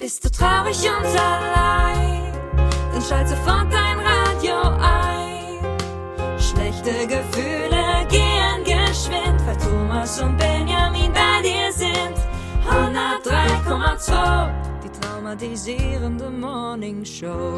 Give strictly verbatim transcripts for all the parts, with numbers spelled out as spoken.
Bist du traurig und allein, dann schalt sofort dein Radio ein. Schlechte Gefühle gehen geschwind, weil Thomas und Benjamin bei dir sind. hundertdrei Komma zwei, die traumatisierende Morning Show.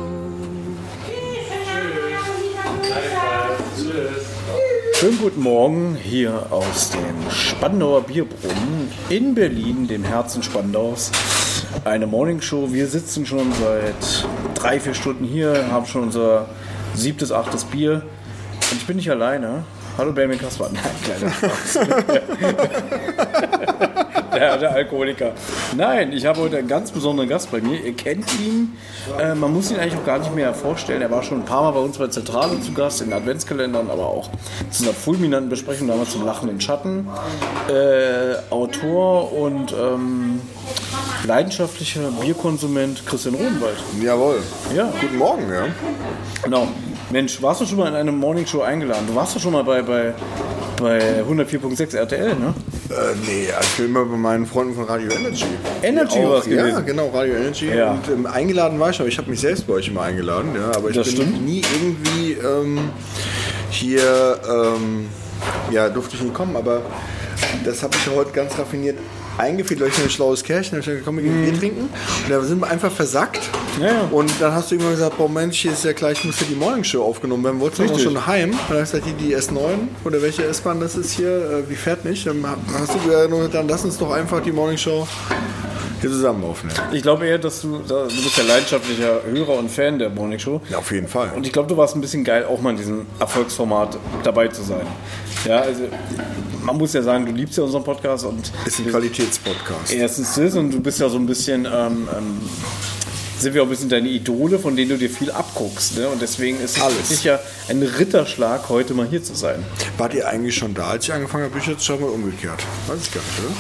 Schönen guten Morgen hier aus dem Spandauer Bierbrunnen in Berlin, dem Herzen Spandaus. Eine Morningshow. Wir sitzen schon seit drei, vier Stunden hier, haben schon unser siebtes, achtes Bier. Und ich bin nicht alleine. Hallo Benjamin Kasper. Nein, kleiner Spaß. der, der Alkoholiker. Nein, ich habe heute einen ganz besonderen Gast bei mir. Ihr kennt ihn. Äh, man muss ihn eigentlich auch gar nicht mehr vorstellen. Er war schon ein paar Mal bei uns bei Zentrale zu Gast, in Adventskalendern, aber auch zu einer fulminanten Besprechung damals zum Lachenden Schatten. Äh, Autor und ähm, leidenschaftlicher Bierkonsument Christian Rodenwald. Jawohl. Ja. Guten Morgen, ja. Genau. Mensch, warst du schon mal in eine Morningshow eingeladen? Du warst doch schon mal bei, bei, bei hundertvier Komma sechs R T L, ne? Äh, nee, also ich bin immer bei meinen Freunden von Radio Energy. Energy auch, war's gewesen. Ja, genau, Radio Energy. Ja. Und ähm, eingeladen war ich, aber ich habe mich selbst bei euch immer eingeladen. Ja, aber ich Das bin stimmt. nie irgendwie ähm, hier, ähm, ja, durfte ich nie kommen, aber das habe ich ja heute ganz raffiniert eingeführt, weil ich ein schlaues Kerlchen, ich komm, wir gehen Bier trinken. Und da sind wir einfach versackt. Ja, ja. Und dann hast du irgendwann gesagt, boah Mensch, hier ist ja gleich, muss ja die Morning Show aufgenommen werden. Wolltest du auch Richtig. schon heim? Und dann hast du gesagt, die, die S neun oder welche S-Bahn das ist hier, äh, die fährt nicht. Dann hast du ja nur, dann lass uns doch einfach die Morning Show hier zusammen aufnehmen. Ich glaube eher, dass du, du bist ja leidenschaftlicher Hörer und Fan der Morning Show. Ja, auf jeden Fall. Und ich glaube, du warst ein bisschen geil, auch mal in diesem Erfolgsformat dabei zu sein. Ja, also man muss ja sagen, du liebst ja unseren Podcast und Ist ein Qualitätspodcast. erstens das und du bist ja so ein bisschen, ähm, ähm, sind wir auch ein bisschen deine Idole, von denen du dir viel abguckst. Ne? Und deswegen ist es Alles. wirklich ja ein Ritterschlag, heute mal hier zu sein. Wart ihr eigentlich schon da, als ich angefangen habe, Bücher zu schreiben oder umgekehrt? Weiß ich gar nicht, oder?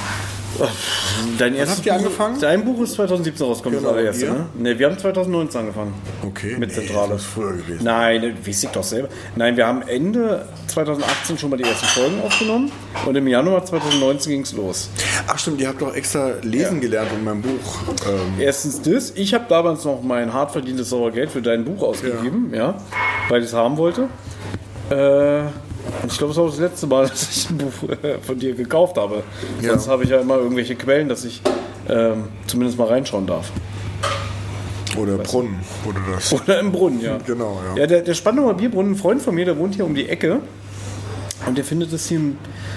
Dein erstes habt ihr Buch- angefangen? Dein Buch ist zwanzig siebzehn rausgekommen, Genau, das allererste, ihr? ne? Ne, wir haben zwanzig neunzehn angefangen. Okay. Mit Nee, Zentrale. das ist früher gewesen. Nein, weiß ich doch selber. Nein, wir haben Ende zwanzig achtzehn schon mal die ersten Folgen aufgenommen und im Januar zwanzig neunzehn ging es los. Ach stimmt, ihr habt doch extra lesen Ja. gelernt in meinem Buch. Ähm, Erstens das, ich habe damals noch mein hart verdientes Sauergeld für dein Buch ausgegeben, ja, weil ich es haben wollte. Äh, und ich glaube, es war auch das letzte Mal, dass ich ein Buch äh, von dir gekauft habe. Ja. Sonst habe ich ja immer irgendwelche Quellen, dass ich ähm, zumindest mal reinschauen darf. oder Brunnen, wurde das. Oder im Brunnen, ja. Genau, ja. Ja, der, der Spandauer Bierbrunnen, ein Freund von mir, der wohnt hier um die Ecke und der findet es hier,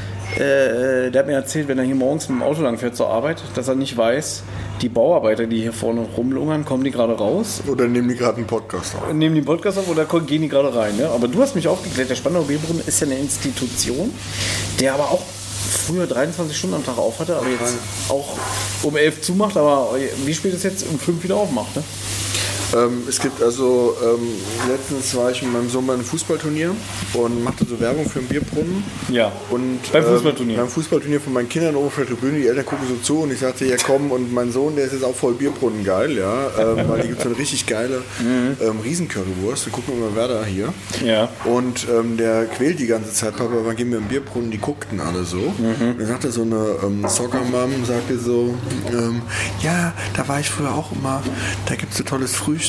äh, der hat mir erzählt, wenn er hier morgens mit dem Auto lang fährt zur Arbeit, dass er nicht weiß, die Bauarbeiter, die hier vorne rumlungern, kommen die gerade raus, Oder nehmen die gerade einen Podcast auf? nehmen die Podcast auf oder gehen die gerade rein. Ne? Aber du hast mich aufgeklärt, der Spandauer Bierbrunnen ist ja eine Institution, der aber auch früher dreiundzwanzig Stunden am Tag auf hatte, aber jetzt auch um elf zumacht, aber wie spät es jetzt um fünf wieder aufmacht, ne? Ähm, es gibt also, ähm, letztens war ich mit meinem Sohn bei einem Fußballturnier und machte so Werbung für einen Bierbrunnen. Ja, Und, beim ähm, Fußballturnier. beim Fußballturnier von meinen Kindern oben auf der Tribüne, die Eltern gucken so zu und ich sagte, ja komm, und mein Sohn, der ist jetzt auch voll Bierbrunnen geil, ja, ähm, weil die gibt so eine richtig geile ähm, Riesencurrywurst, wir gucken immer Werder hier. Ja. Und ähm, der quält die ganze Zeit, Papa, wann gehen wir im Bierbrunnen? Die guckten alle so. Und dann sagte so eine ähm, Soccer-Mom, sagte so, ähm, ja, da war ich früher auch immer, da gibt es so tolles Frühstück.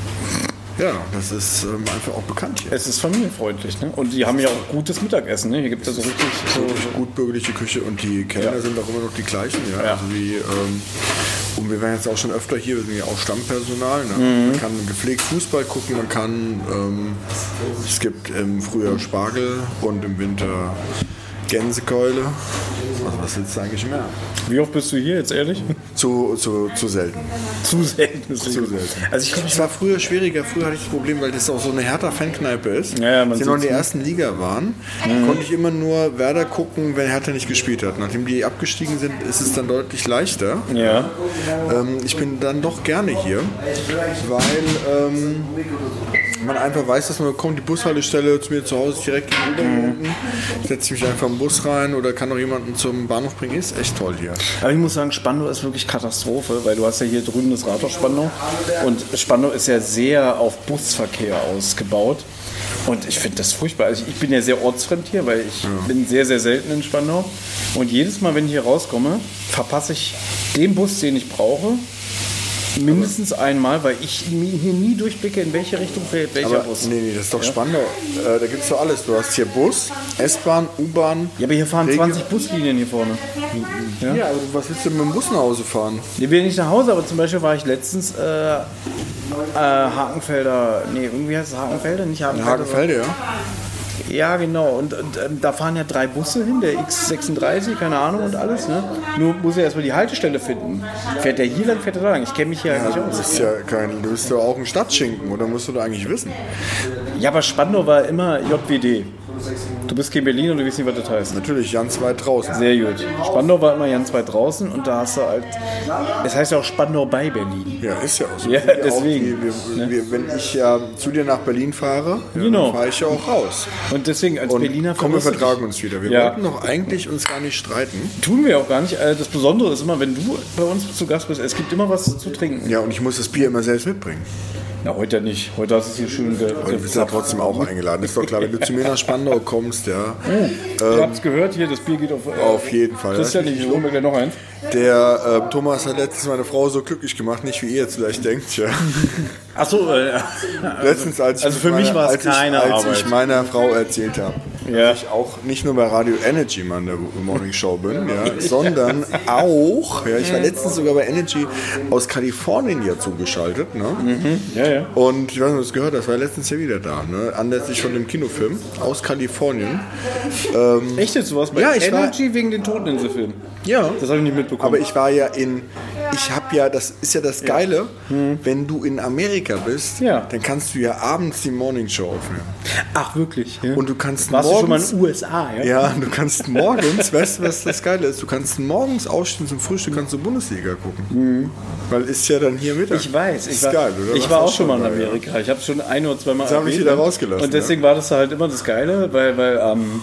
Ja, das ist ähm, einfach auch bekannt hier. Es ist familienfreundlich, ne? Und die haben ja auch gutes Mittagessen, ne? Hier gibt es ja so richtig so, Wirklich gut bürgerliche Küche und die Kellner Ja. sind auch immer noch die gleichen. Ja? Ja. Also wie, ähm, und wir waren jetzt auch schon öfter hier, wir sind ja auch Stammpersonal. Ne? Mhm. Man kann gepflegt Fußball gucken, man kann, ähm, es gibt im Frühjahr Spargel und im Winter Gänsekeule. Also was willst du eigentlich mehr? Wie oft bist du hier, jetzt ehrlich? Zu, zu, zu selten. Zu selten. Zu selten. Also ich glaube, Es war früher schwieriger. Früher hatte ich das Problem, weil das auch so eine Hertha-Fankneipe ist. Ja, ja, man Als wir noch in der sieht's. ersten Liga waren, konnte ich immer nur Werder gucken, wenn Hertha nicht gespielt hat. Nachdem die abgestiegen sind, ist es dann deutlich leichter. ja. Ähm, ich bin dann doch gerne hier, weil ähm, man einfach weiß, dass man kommt, die Bushaltestelle zu mir zu Hause ist direkt gegenüber unten. Ich setze mich einfach im Bus rein oder kann noch jemanden zum Bahnhof bringen. Ist echt toll hier. Aber ich muss sagen, Spandau ist wirklich Katastrophe, weil du hast ja hier drüben das Rathaus Spandau und Spandau ist ja sehr auf Busverkehr ausgebaut. Und ich finde das furchtbar. Also ich bin ja sehr ortsfremd hier, weil ich ja. bin sehr, sehr selten in Spandau. Und jedes Mal, wenn ich hier rauskomme, verpasse ich den Bus, den ich brauche. Mindestens einmal, weil ich hier nie durchblicke, in welche Richtung fährt welcher Aber, Bus. nee, nee, das ist doch spannend. Äh, da gibt es doch alles. Du hast hier Bus, S-Bahn, U-Bahn. Ja, aber hier fahren Regio- zwanzig Buslinien hier vorne. Ja, aber du- was willst du mit dem Bus nach Hause fahren? Ich will nicht nach Hause, aber zum Beispiel war ich letztens äh, äh, Hakenfelder, nee, irgendwie heißt es Hakenfelder, nicht In Hakenfelder. Hagenfelde, ja. Ja, genau. Und, und ähm, da fahren ja drei Busse hin, der X sechsunddreißig, keine Ahnung und alles. Ne? Nur muss er erstmal die Haltestelle finden. Fährt der hier lang, fährt er da lang. Ich kenne mich hier ja, nicht Du aus. bist ja kein, du bist ja auch ein Stadtschinken, oder musst du da eigentlich wissen? Ja, aber Spandau war immer J W D. Du bist kein Berliner und du weißt nicht, was das heißt. Natürlich, ganz weit draußen. Sehr gut. Spandau war immer ganz weit draußen und da hast du halt. Es heißt ja auch Spandau bei Berlin. Ja, ist ja auch so. Ja, Wir auch deswegen. die, wir, wir, wenn ich ja zu dir nach Berlin fahre, ja, Genau. dann fahre ich ja auch raus. Und deswegen als Und Berliner komm, wir vermisst du vertragen dich. uns wieder. Wir Ja. wollten doch eigentlich uns gar nicht streiten. Tun wir auch gar nicht. Äh, Das Besondere ist immer, wenn du bei uns zu Gast bist, es gibt immer was zu trinken. Ja, und ich muss das Bier immer selbst mitbringen. Na, heute nicht. Heute hast du es hier schön ge Und du bist ja trotzdem auch eingeladen. Ist doch klar, wenn du zu mir nach Spandau kommst, ja. Ihr habt es gehört, hier, das Bier geht auf. Äh, Auf jeden Fall. Christian, ich hole mir gleich noch eins. Der äh, Thomas hat letztens meine Frau so glücklich gemacht, nicht wie ihr jetzt vielleicht denkt. Ja. Achso, äh, Letztens, als ich also für mit mich meiner- war es als ich- keine Als Arbeit. ich meiner Frau erzählt habe, Ja. dass ich auch nicht nur bei Radio Energy mal in der Morning Show bin, ja, sondern auch, ja, ich war letztens sogar bei Energy aus Kalifornien ja zugeschaltet. Ne? ja, ja. Und ich weiß nicht, ob du das gehört hast, war letztens ja wieder da, ne? Anlässlich von dem Kinofilm aus Kalifornien. Ähm, Echt jetzt sowas bei Ja, ich war- Energy wegen den Toteninselfilm? ja. Das habe ich nicht mitbekommen. Aber ich war ja in, ich habe ja, das ist ja das Geile, wenn du in Amerika bist, Ja. dann kannst du ja abends die Morning Show aufnehmen. Ach, wirklich? Ja? Und du kannst Warst du schon mal morgens, in den U S A, ja? ja, du kannst morgens, weißt du, was das Geile ist? Du kannst morgens aufstehen zum Frühstück, kannst du Bundesliga gucken. Weil ist ja dann hier Mittag. Ich weiß, ich ist war, geil, oder? ich Warst war du auch schon mal in da, ja? Amerika. Ich habe schon ein oder zwei Mal Das haben wir erwähnt, wieder ne? rausgelassen, Und deswegen war das halt immer das Geile, weil, weil ähm,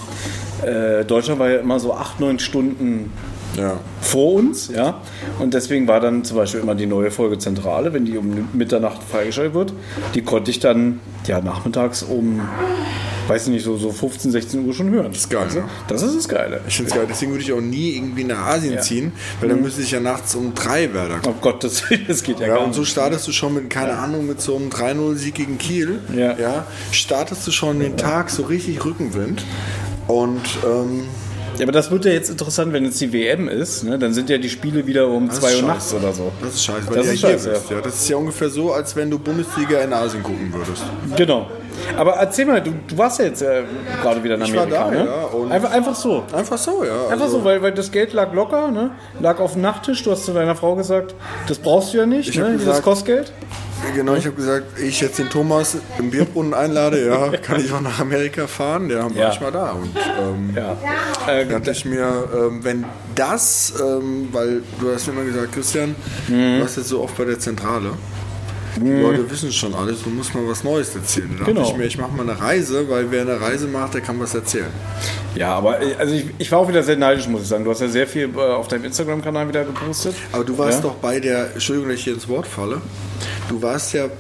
äh, Deutschland war ja immer so acht, neun Stunden Ja. vor uns, ja. Und deswegen war dann zum Beispiel immer die neue Folge Zentrale, wenn die um Mitternacht freigeschaltet wird, die konnte ich dann ja nachmittags um, weiß ich nicht, so, so fünfzehn, sechzehn Uhr schon hören. Das ist geil, ne? Das ist das Geile. Ich finde es geil, deswegen würde ich auch nie irgendwie nach Asien Ja. ziehen, weil dann müsste ich ja nachts um drei werden. Oh Gott, das, das geht ja, Ja, gar und so nicht. startest du schon mit, keine Ahnung, mit so einem drei null Sieg gegen Kiel. Ja. Ja, startest du schon den Tag so richtig Rückenwind. Und ähm, Ja, aber das wird ja jetzt interessant, wenn jetzt die W M ist, ne? Dann sind ja die Spiele wieder um Das ist zwei Uhr scheiße. nachts oder so. das ist scheiße, weil Das du ist ja hier scheiße, bist. Ja. Das ist ja ungefähr so, als wenn du Bundesliga in Asien gucken würdest. Genau. Aber erzähl mal, du, du warst ja jetzt äh, gerade wieder in Ich war Amerika, da, ne? ja, und- einfach, einfach so. Einfach so, ja. Einfach also, so, weil, weil das Geld lag locker, ne? Lag auf dem Nachttisch. Du hast zu deiner Frau gesagt, das brauchst du ja nicht, Ich hab ne? Dieses gesagt- Kostgeld. Genau, ich habe gesagt, ich jetzt den Thomas im Bierbrunnen einlade, ja, kann ich auch nach Amerika fahren, der war Ja. ich mal da. Und ähm, Ja. Äh, dachte ich mir, ähm, wenn das, ähm, weil du hast immer gesagt, Christian, Mhm. du warst jetzt so oft bei der Zentrale. Die Leute wissen schon alles, du musst mal was Neues erzählen. Da dachte Genau. ich mir, ich mache mal eine Reise, weil wer eine Reise macht, der kann was erzählen. ja, aber äh, also ich, ich war auch wieder sehr neidisch, muss ich sagen. Du hast ja sehr viel äh, auf deinem Instagram-Kanal wieder gepostet. Aber du warst Ja? doch bei der, Entschuldigung, dass ich hier ins Wort falle, du warst ja,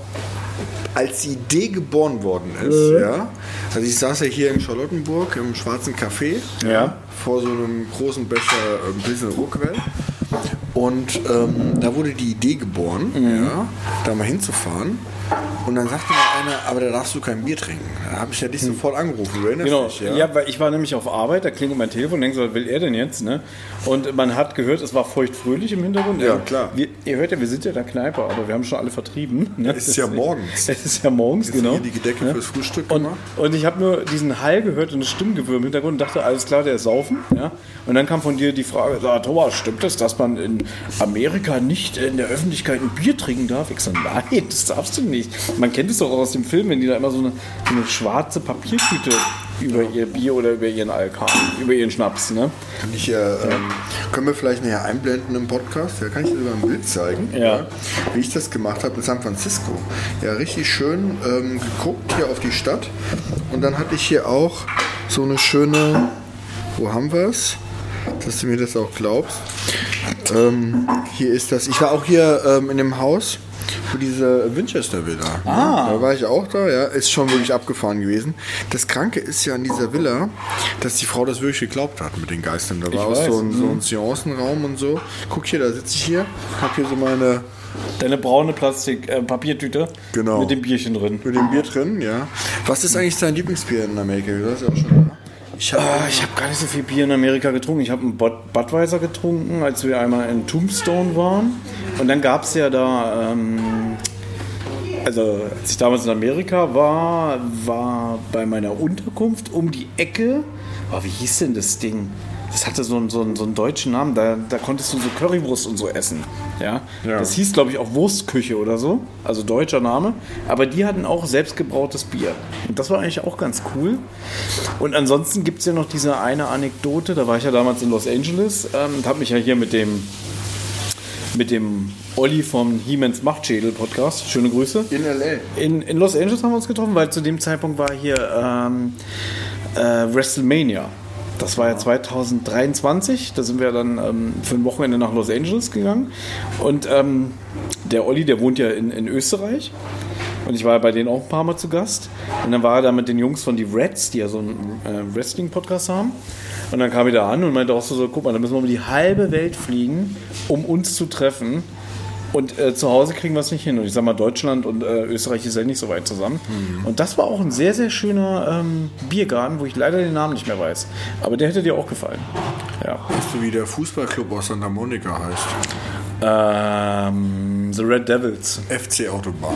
als die Idee geboren worden ist, ja, also ich saß ja hier in Charlottenburg im Schwarzen Café, Ja. vor so einem großen Becher äh, Pilsner Urquell. Und ähm, da wurde die Idee geboren, Mhm. ja, da mal hinzufahren. Und dann sagte mir einer, aber da darfst du kein Bier trinken. Da habe ich ja dich sofort angerufen, du erinnerst Genau, dich, ja? weil ich war nämlich auf Arbeit, da klingelt mein Telefon, denkst so, was will er denn jetzt? Ne? Und man hat gehört, es war feuchtfröhlich im Hintergrund. Ja, klar. Wir, ihr hört ja, wir sind ja in der Kneipe, aber wir haben schon alle vertrieben. Ne? Es ist ja Deswegen- morgens. Es ist ja morgens, Jetzt genau. hier die Decke fürs Frühstück Und, gemacht. und ich habe nur diesen Hall gehört und das Stimmgewirr im Hintergrund und dachte, alles klar, der ist saufen. Ja? Und dann kam von dir die Frage, ah, Thomas, stimmt es, dass man in Amerika nicht in der Öffentlichkeit ein Bier trinken darf? Ich sage, nein, das darfst du nicht. Man kennt es doch auch aus dem Film, wenn die da immer so eine, so eine schwarze Papiertüte über ihr Bier oder über ihren Alkan, über ihren Schnaps. Ne? Kann ich ja, ähm, können wir vielleicht nachher einblenden im Podcast? Ja, kann ich dir sogar ein Bild zeigen, Ja. wie ich das gemacht habe in San Francisco. Ja, richtig schön ähm, geguckt hier auf die Stadt. Und dann hatte ich hier auch so eine schöne, wo haben wir es? Dass du mir das auch glaubst. Ähm, hier ist das, ich war auch hier ähm, in dem Haus Für diese Winchester Villa. Ah. Da war ich auch da, ja. Ist schon wirklich abgefahren gewesen. Das Kranke ist ja an dieser Villa, dass die Frau das wirklich geglaubt hat mit den Geistern. Da war auch so ein, so ein Seancenraum und so. Guck hier, da sitze ich hier, hab hier so meine... Deine braune Plastik, äh, Papiertüte Genau. mit dem Bierchen drin. Mit dem Bier drin, ja. Was ist eigentlich dein Lieblingsbier in Amerika? Du hast ja auch schon da. Ich habe äh, hab gar nicht so viel Bier in Amerika getrunken. Ich habe einen Bud- Budweiser getrunken, als wir einmal in Tombstone waren. Und dann gab es ja da, ähm, also als ich damals in Amerika war, war bei meiner Unterkunft um die Ecke, oh, wie hieß denn das Ding? Das hatte so einen, so einen, so einen deutschen Namen, da, da konntest du so Currywurst und so essen. Ja? Ja. Das hieß, glaube ich, auch Wurstküche oder so, also deutscher Name. Aber die hatten auch selbstgebrautes Bier. Und das war eigentlich auch ganz cool. Und ansonsten gibt es ja noch diese eine Anekdote, da war ich ja damals in Los Angeles ähm, und habe mich ja hier mit dem, mit dem Olli vom He-Mans Machtschädel-Podcast, schöne Grüße. In L A. In, in Los Angeles haben wir uns getroffen, weil zu dem Zeitpunkt war hier ähm, äh, WrestleMania. Das war ja zwanzig dreiundzwanzig, da sind wir dann ähm, für ein Wochenende nach Los Angeles gegangen. Und ähm, der Olli, der wohnt ja in, in Österreich. Und ich war ja bei denen auch ein paar Mal zu Gast. Und dann war er da mit den Jungs von die Reds, die ja so einen äh, Wrestling-Podcast haben. Und dann kam er da an und meinte auch so, so, guck mal, da müssen wir um die halbe Welt fliegen, um uns zu treffen. Und äh, zu Hause kriegen wir es nicht hin. Und ich sag mal, Deutschland und äh, Österreich ist ja nicht so weit zusammen. Mhm. Und das war auch ein sehr, sehr schöner ähm, Biergarten, wo ich leider den Namen nicht mehr weiß. Aber der hätte dir auch gefallen. Ja. Weißt du, wie der Fußballclub aus Santa Monica heißt? Ähm, The Red Devils. F C Autobahn.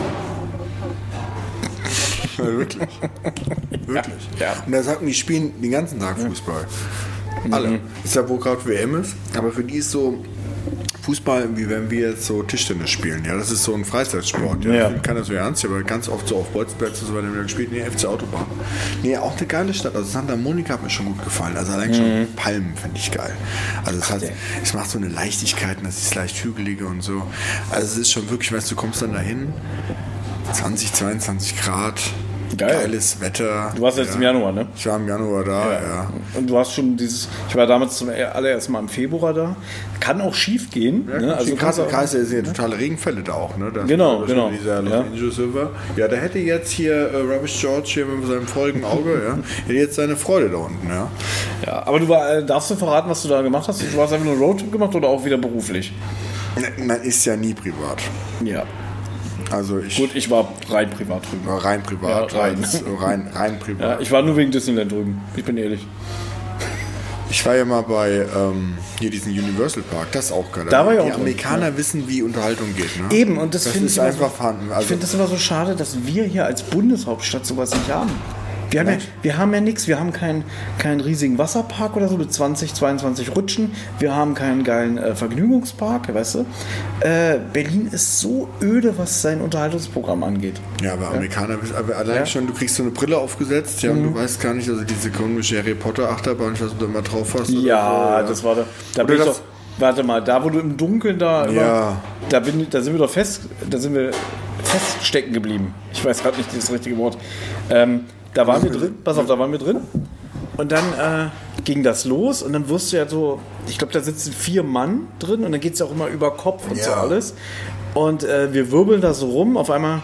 Ja, wirklich. Wirklich. Ja. Und da sagten die, spielen den ganzen Tag Fußball. Alle. Mhm. Ist ja, wo gerade W M ist. Aber für die ist so Fußball, wie wenn wir jetzt so Tischtennis spielen. Ja, das ist so ein Freizeitsport. Ja. Ja. Ich kann das so ernst, aber ganz oft so auf Bolzplätzen so weiter wieder gespielt. Nee, F C Autobahn. Nee, auch eine geile Stadt. Also Santa Monica hat mir schon gut gefallen. Also allein schon Mhm. Palmen finde ich geil. Also es, hat, es macht so eine Leichtigkeit, das ist leicht hügeliger und so. Also es ist schon wirklich, weißt du, du kommst dann dahin, zwanzig, zweiundzwanzig Grad. Geil. Geiles Wetter. Du warst jetzt im Januar, ne? Ich war im Januar da, ja. ja. Und du hast schon dieses, ich war damals zum allerersten Mal im Februar da. Kann auch schief gehen. Ja, ne? also Also krasse kannst du- Kreise sind ja totale Regenfälle da auch, ne? Das Genau, das genau. Dieser Los Ja. Angeles River. Ja, da hätte jetzt hier äh, Rubbish George hier mit seinem folgenden Auge, ja, hätte jetzt seine Freude da unten, ja. Ja, aber du war, äh, darfst du verraten, was du da gemacht hast? Du hast einfach nur einen Roadtrip gemacht oder auch wieder beruflich? Man ist ja nie privat. Ja. Also ich Gut, ich war rein privat drüben. war rein privat, Ja, rein. rein, rein, rein privat. Ja, ich war nur wegen Disneyland drüben. Ich bin ehrlich. Ich war ja mal bei ähm, hier diesen Universal Park, das ist auch geil. Da war ich Die auch drin, Amerikaner wissen, wie Unterhaltung geht, ne? Eben, und das, das finde ist ich immer einfach so, vorhanden. Ich Also, finde das immer so schade, dass wir hier als Bundeshauptstadt sowas nicht haben. Wir haben ja, wir haben ja nichts, wir haben keinen keinen riesigen Wasserpark oder so mit zwanzig, zweiundzwanzig Rutschen, wir haben keinen geilen äh, Vergnügungspark, weißt du. Äh, Berlin ist so öde, was sein Unterhaltungsprogramm angeht. ja, aber Amerikaner, aber allein Ja. schon, du kriegst so eine Brille aufgesetzt, ja, und du weißt gar nicht, also diese komische Harry Potter Achterbahn, ich weiß nicht, ob du immer drauf hast. oder Ja, so, das war da. Da Oder bin ich das- doch, warte mal, da wo du im Dunkeln da immer, Ja. da, bin, da sind wir doch fest, da sind wir feststecken geblieben. Ich weiß gerade nicht das richtige Wort. Ähm, da waren wir drin, pass auf, da waren wir drin. Und dann äh, ging das los und dann wirst du ja so, ich glaube, da sitzen vier Mann drin und dann geht es ja auch immer über Kopf und so Ja. alles. Und äh, wir wirbeln da so rum, auf einmal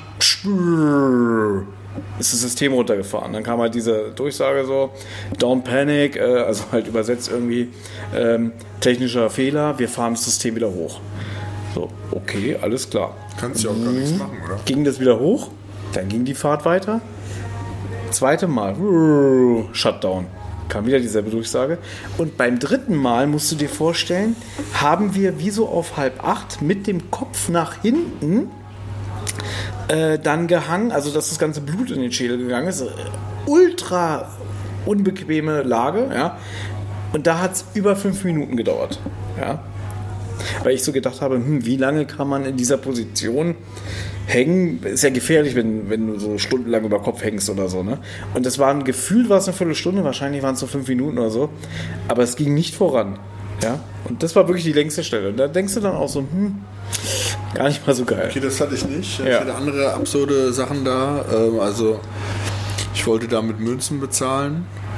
ist das System runtergefahren. Dann kam halt diese Durchsage so, don't panic, äh, also halt übersetzt irgendwie ähm, technischer Fehler, wir fahren das System wieder hoch. So, okay, alles klar. Kannst du ja auch gar nichts machen, oder? Ging das wieder hoch, dann ging die Fahrt weiter. Zweite Mal, Shutdown. Kam wieder dieselbe Durchsage. Und beim dritten Mal, musst du dir vorstellen, haben wir wie so auf halb acht mit dem Kopf nach hinten äh, dann gehangen, also dass das ganze Blut in den Schädel gegangen ist. Ultra unbequeme Lage, ja. Und da hat es über fünf Minuten gedauert, ja. Weil ich so gedacht habe, hm, wie lange kann man in dieser Position hängen? Ist ja gefährlich, wenn, wenn du so stundenlang über Kopf hängst oder so, ne? Und das war ein Gefühl, war es eine Viertelstunde, wahrscheinlich waren es so fünf Minuten oder so. Aber es ging nicht voran, ja. Und das war wirklich die längste Stelle. Und da denkst du dann auch so, hm, gar nicht mal so geil. Okay, das hatte ich nicht. Ich Ja. hatte andere absurde Sachen da. Ähm, also ich wollte da mit Münzen bezahlen.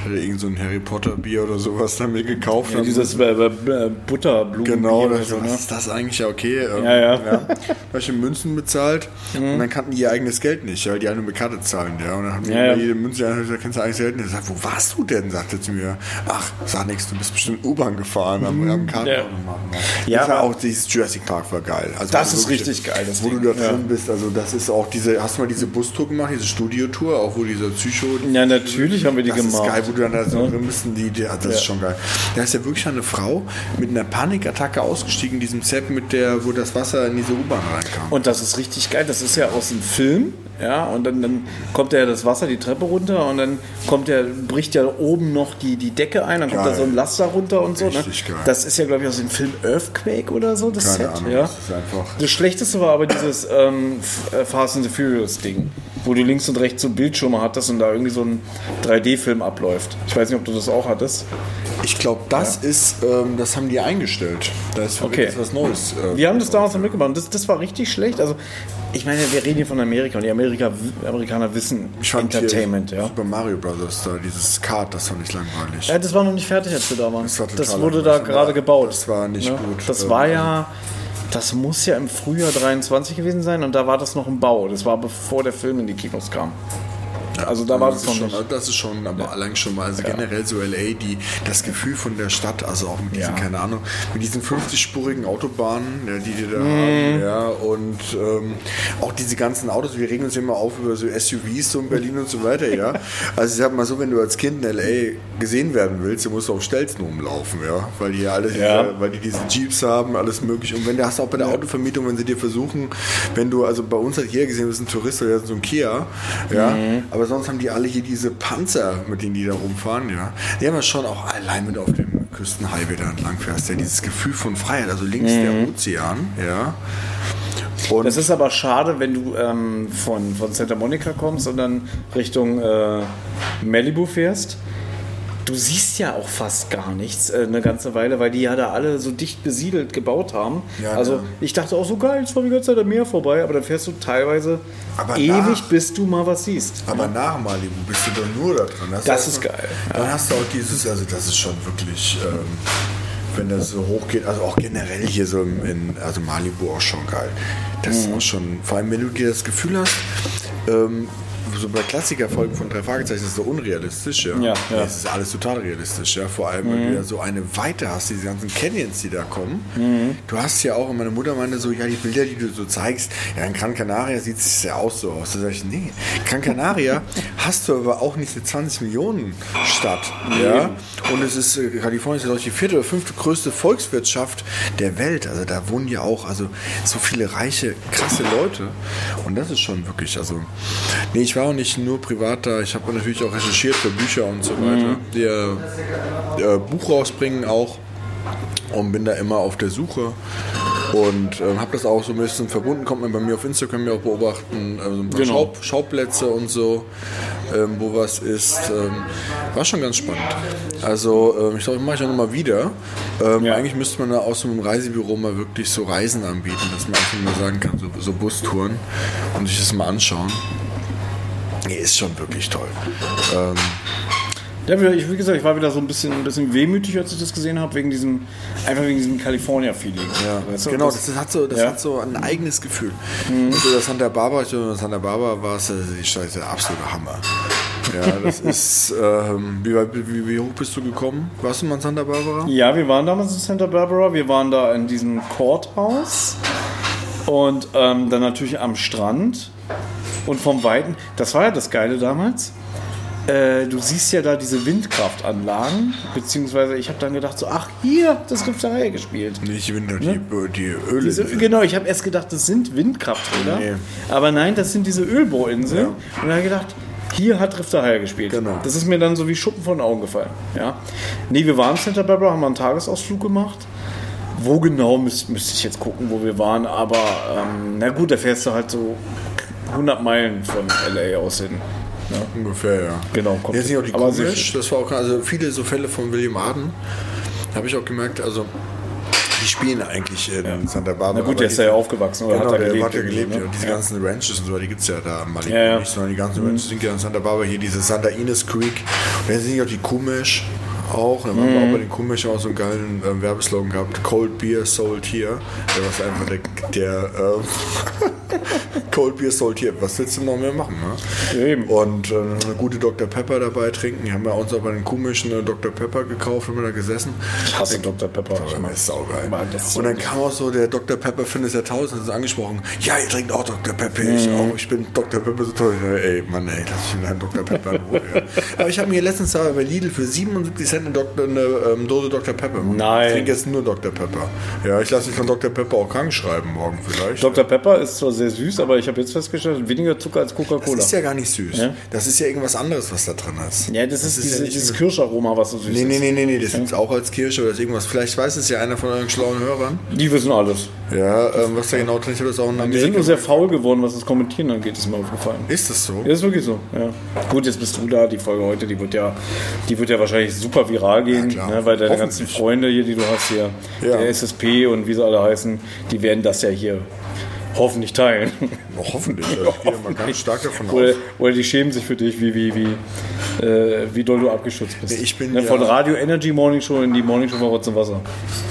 hat er irgend so ein Harry Potter Bier oder sowas damit gekauft. Ja, dieses äh, äh, Butterblumen. Genau, das, so, ne? was ist das eigentlich ja okay? Ähm, Ja, ja. ja. Da habe ich in Münzen bezahlt und dann kannten die ihr eigenes Geld nicht, weil die alle mit Karte zahlen. Ja. Und dann haben die Ja, ja. jede Münze gesagt, kennst du eigenes Geld nicht? Ich sag, wo warst du denn? Sagte zu mir. Ach, sag nichts, du bist bestimmt U-Bahn gefahren am, am Kartenautomaten. Ja, das war aber- auch dieses Jurassic Park war geil. Also Das wo ist wirklich- richtig geil, das Wo Ding. du da Ja. drin bist, also das ist auch diese, hast du mal diese Bustour gemacht, diese Studiotour, auch wo dieser Psycho... Ja, natürlich haben wir die das gemacht. ist geil, wo du dann da so Ja. drin bist, die, die, das ist schon geil. Da ist ja wirklich eine Frau mit einer Panikattacke ausgestiegen in diesem Set, mit der, wo das Wasser in diese U-Bahn reinkam. Und das ist richtig geil. Das ist ja aus dem Film, ja, und dann, dann kommt ja das Wasser die Treppe runter und dann kommt der, bricht ja oben noch die, die Decke ein, dann kommt Geil. da so ein Laster runter und so. Ne? Richtig geil. Das ist ja, glaube ich, aus dem Film Earthquake oder so, das Keine Set. Ahnung, ja. das ist einfach... Das Schlechteste war aber dieses ähm, F- äh, Fast and the Furious Ding, wo du links und rechts so Bildschirme hattest und da irgendwie so ein drei D-Film abläuft. Ich weiß nicht, ob du das auch hattest. Ich glaube, das ist, ähm, das haben die eingestellt. Da ist Okay. wirklich was Neues. äh, Wir haben das damals noch mitgemacht und das, das war richtig schlecht. Also, ich meine, wir reden hier von Amerika und die Amerika, Amerikaner wissen Ich fand Entertainment, hier ja. Super Mario Brothers da, dieses Kart, das fand ich langweilig. Ja, das war noch nicht fertig, als wir da waren. Das war Das, total wurde da langweilig. gerade gebaut. Das war nicht Ja. gut. Das Ähm, war ja, das muss ja im Frühjahr dreiundzwanzig gewesen sein und da war das noch im Bau. Das war bevor der Film in die Kinos kam. Also da war das ist noch schon, nicht. Das ist schon, aber allein schon mal, also generell so L A, die, das Gefühl von der Stadt, also auch mit diesen, Ja. keine Ahnung, mit diesen fünfzig-spurigen Autobahnen, ja, die die da Mhm. haben, ja, und ähm, auch diese ganzen Autos, wir regen uns immer auf über so S U Vs so in Berlin und so weiter, ja. Also ich sag mal so, wenn du als Kind in L A gesehen werden willst, dann musst du auf Stelzen rumlaufen, ja, weil die ja alle, Ja. diese, weil die diese Jeeps haben, alles mögliche. Und wenn du hast auch bei der Autovermietung, wenn sie dir versuchen, wenn du, also bei uns hat jeder gesehen, das ist ein Tourist oder so ein Kia, ja, Mhm. aber sonst haben die alle hier diese Panzer, mit denen die da rumfahren, ja. Die haben ja schon auch allein mit auf dem Küstenhighway da entlang fährst, ja, dieses Gefühl von Freiheit, also links der Ozean, ja. Und Das ist aber schade, wenn du ähm, von, von Santa Monica kommst und dann Richtung äh, Malibu fährst. Du siehst ja auch fast gar nichts äh, eine ganze Weile, weil die ja da alle so dicht besiedelt gebaut haben. Ja, also ja. ich dachte auch so, geil, jetzt war die ganze Zeit am Meer vorbei, aber dann fährst du teilweise Aber ewig, nach- bis du mal was siehst. aber nach Malibu bist du doch nur da dran. Hast Das du ist auch- geil. Dann hast du auch dieses, also das ist schon wirklich, ähm, wenn das so hoch geht, also auch generell hier so im, in, also Malibu auch schon geil. Das ist auch schon, vor allem wenn du dir das Gefühl hast, ähm, so bei Klassikerfolgen von drei Fragezeichen ist es so unrealistisch, ja. Ja, ja. Es ist alles total realistisch, ja. Vor allem, wenn du ja so eine Weite hast, diese ganzen Canyons, die da kommen. Du hast ja auch, und meine Mutter meinte so, ja, die Bilder, die du so zeigst, ja, in Gran Canaria sieht es ja auch so aus. Da sag ich, nee, Gran Canaria hast du aber auch nicht eine zwanzig Millionen Stadt, ja. Und es ist, äh, Kalifornien ist ja, glaube ich, die vierte oder fünfte größte Volkswirtschaft der Welt. Also da wohnen ja auch, also so viele reiche, krasse Leute. Und das ist schon wirklich, also, nee, ich war auch nicht nur privat da, ich habe natürlich auch recherchiert für Bücher und so weiter, die äh, Buch rausbringen auch und bin da immer auf der Suche und ähm, habe das auch so ein bisschen verbunden, kommt man bei mir auf Instagram ja auch beobachten, also ein paar Genau. Schau, Schauplätze und so, ähm, wo was ist, ähm, war schon ganz spannend. Also ähm, ich glaube, das mache ich auch nochmal wieder. Ähm, Ja. Eigentlich müsste man da aus so einem Reisebüro mal wirklich so Reisen anbieten, dass man einfach mal sagen kann, so, so Bustouren und sich das mal anschauen. Nee, ist schon wirklich toll. Ähm, Ja, wie ich- wie gesagt, ich war wieder so ein bisschen, ein bisschen wehmütig, als ich das gesehen habe, wegen diesem, einfach wegen diesem California-Feeling. ja, Weißt du, genau, das- das, hat so, das ja. hat so ein eigenes Gefühl. Also das Santa Barbara, ich glaube, Santa Barbara war es, die Stadt ist der absolute Hammer. Ja, das ist, ähm, wie, weit- wie, wie hoch bist du gekommen? Warst du mal in Santa Barbara? Ja, wir waren damals in Santa Barbara, wir waren da in diesem Courthouse und ähm, dann natürlich am Strand und vom Weiten, das war ja das Geile damals, äh, du siehst ja da diese Windkraftanlagen, beziehungsweise ich habe dann gedacht so, ach hier, das Riff der Reihe gespielt. Nicht Winter, die, die Öle. Diese, diese- genau, ich habe erst gedacht, das sind Windkrafträder, Nee. aber nein, das sind diese Ölbohrinseln. Ja. Und dann habe ich gedacht, hier hat Riff der Reihe gespielt. Genau. Das ist mir dann so wie Schuppen von den Augen gefallen. Ja. Nee, wir waren in Santa Barbara, haben mal einen Tagesausflug gemacht. Wo genau, müsste müsst ich jetzt gucken, wo wir waren, aber ähm, na gut, da fährst du halt so hundert Meilen von L A aus hin. Ja. Ungefähr, ja. Genau, kommt Jetzt nicht auch die aber sehr komisch, das war auch, also viele so Fälle von William Arden, habe ich auch gemerkt, also die spielen eigentlich in ja. Santa Barbara. Na gut, der ist ja aufgewachsen oder genau, hat da der gelebt. hat ja gelebt. Ne? Und diese ja. ganzen Ranches und so, die gibt es ja da am Malibu ja, ja. nicht, sondern die ganzen mhm. Ranches sind ja in Santa Barbara. Hier diese Santa Ynez Creek. Und dann sind hier auch die Kumish auch. Und dann haben mhm. wir auch bei den Kumish auch so einen geilen äh, Werbeslogan gehabt. Cold Beer, Sold Here. Der war einfach der, der äh, Cold Beer, Sold Here. Was willst du noch mehr machen? Ne? Ja, eben. Und äh, eine gute Doktor Pepper dabei trinken. Die haben wir uns auch bei den Kumish eine Doktor Pepper gekauft, haben wir da gesessen. Ich hasse Doktor Pepper. Ich mag es saugeil. So und dann kam auch so der Doktor Pepper Findes der Tausend ist angesprochen. Ja, ihr trinkt auch Doktor Pepper. Mhm. Ich auch. Ich bin Doktor Pepper so toll. Ey, Mann, ey, lass ich in einen Doktor Pepper in Ruhe. Ja. Aber ich habe mir letztens da bei Lidl für siebenundsiebzig Cent eine, Doktor, eine ähm, Dose Doktor Pepper. Nein. Ich trinke jetzt nur Doktor Pepper. Ja, ich lasse mich von Doktor Pepper auch krank schreiben morgen vielleicht. Doktor Pepper ist zwar sehr süß, aber ich habe jetzt festgestellt, weniger Zucker als Coca-Cola. Das ist ja gar nicht süß. Ja? Das ist ja irgendwas anderes, was da drin ist. Ja, das, das ist, ist diese, ja dieses Kirscharoma, was so süß nee, ist. Nee, nee, nee, nee, das ja? gibt es auch als Kirsche oder irgendwas. Vielleicht weiß es ja einer von euren schlauen Hörern. Die wissen alles. Ja, ähm, was da genau drin ist, das auch in Amerika. Die sind nur sehr faul geworden, was das Kommentieren angeht, ist mir aufgefallen. Ist das so? Ja, ist wirklich so, ja. Gut, jetzt bist du da, die Folge heute, die wird ja, die wird ja wahrscheinlich super viral gehen, ja, ne, weil deine ganzen Freunde hier, die du hast hier, ja. der S S P und wie sie alle heißen, die werden das ja hier hoffentlich teilen. Noch hoffentlich, also ich gehe mal ganz stark davon oder, aus. Oder die schämen sich für dich, wie, wie, wie, äh, wie doll du abgeschützt bist. Ich bin ne, ja von Radio Energy Morning Show in die Morning Show von Rotz und Wasser.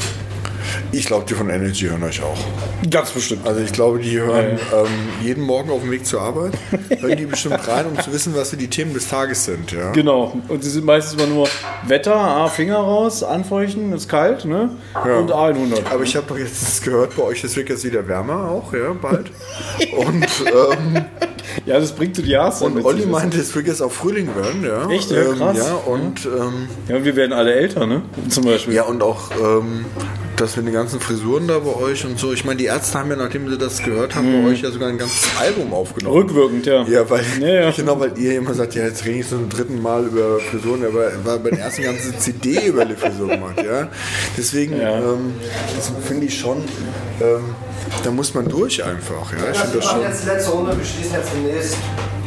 Ich glaube, die von Energy hören euch auch. Ganz bestimmt. Also ich glaube, die hören ja. ähm, jeden Morgen auf dem Weg zur Arbeit, hören die bestimmt rein, um zu wissen, was so die Themen des Tages sind. Ja? Genau. Und sie sind meistens immer nur Wetter, ah, Finger raus, anfeuchten, ist kalt, ne? Ja. Und A hundert. Aber ich habe doch jetzt gehört, bei euch es wird jetzt wieder wärmer auch, ja, bald. Und ähm, ja, das bringt so die Jahreszeit. Und Olli meinte, es wird jetzt auch Frühling werden, ja. Echt, ja, krass. Ähm, ja, und ähm, ja, wir werden alle älter, ne? Zum Beispiel. Ja, und auch ähm, das mit den ganzen Frisuren da bei euch und so. Ich meine, die Ärzte haben ja, nachdem sie das gehört haben, mhm. bei euch ja sogar ein ganzes Album aufgenommen. Rückwirkend, ja. Ja, weil, ja, ja. Genau, weil ihr immer sagt, ja, jetzt rede ich so zum dritten Mal über Frisuren, aber er war bei den ersten ganzen C D über die Frisur gemacht, ja. Deswegen ja. ähm, finde ich schon, ähm, da muss man durch einfach, ja. Ich finde das schon. Jetzt die letzte Runde, wir schließen jetzt demnächst.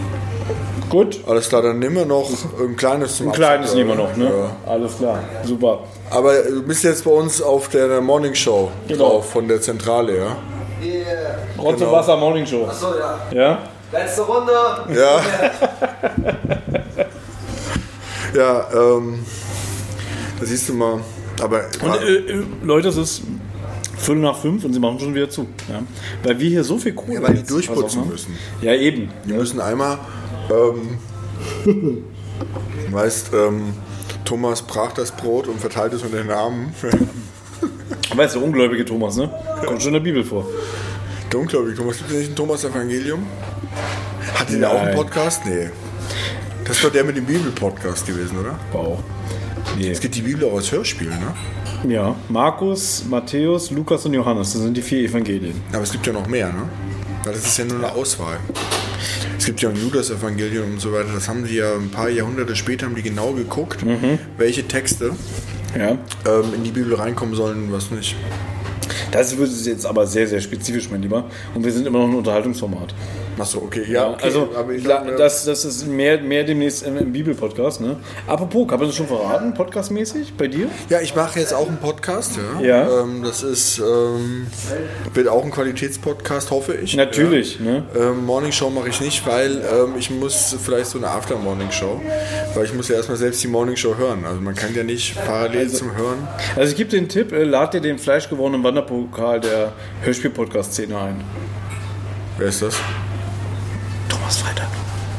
Gut. Alles klar, dann nehmen wir noch ein kleines zum Ein kleines nehmen wir noch, ne? Ja. Alles klar, super. Aber du bist jetzt bei uns auf der Morning Show genau. drauf, von der Zentrale, ja? Yeah. Rotz und Wasser Morning Show. Achso, ja. Ja? Letzte Runde. Ja. ja, ähm, da siehst du mal. Aber und äh, Leute, es ist Viertel nach fünf und sie machen schon wieder zu. Ja? Weil wir hier so viel Kohle ja, weil die durchputzen müssen. Ja, eben. Die ja. müssen einmal, ähm, weißt, ähm, Thomas brach das Brot und verteilt es unter den Armen. Weißt du, ungläubige Thomas, ne? Kommt schon in der Bibel vor. Der ungläubige Thomas. Gibt es nicht ein Thomas-Evangelium? Hatte der auch einen Podcast? Nee. Das ist doch der mit dem Bibel-Podcast gewesen, oder? Wow. Nee. Es gibt die Bibel auch als Hörspiel, ne? Ja. Markus, Matthäus, Lukas und Johannes. Das sind die vier Evangelien. Aber es gibt ja noch mehr, ne? Weil das ist ja nur eine Auswahl. Es gibt ja ein Judas-Evangelium und so weiter. Das haben sie ja ein paar Jahrhunderte später haben die genau geguckt, mhm. welche Texte ja. ähm, in die Bibel reinkommen sollen und was nicht. Das ist jetzt aber sehr, sehr spezifisch, mein Lieber. Und wir sind immer noch ein Unterhaltungsformat. Achso, okay. Ja, okay. Also, aber ich glaub, glaub, das, das ist mehr, mehr demnächst im, im Bibel-Podcast. Ne? Apropos, kann man das schon verraten, podcastmäßig bei dir? Ja, ich mache jetzt auch einen Podcast. Ja. ja. Ähm, das ist, ähm, wird auch ein Qualitätspodcast, hoffe ich. Natürlich. Ja. Ne? Ähm, Morning Show mache ich nicht, weil ähm, ich muss vielleicht so eine After-Morning Show, weil ich muss ja erstmal selbst die Morning Show hören. Also man kann ja nicht parallel also, zum Hören. Also ich gebe den Tipp, äh, lad dir den fleischgewordenen Wanderpokal der Hörspiel-Podcast-Szene ein. Wer ist das? Thomas Freitag.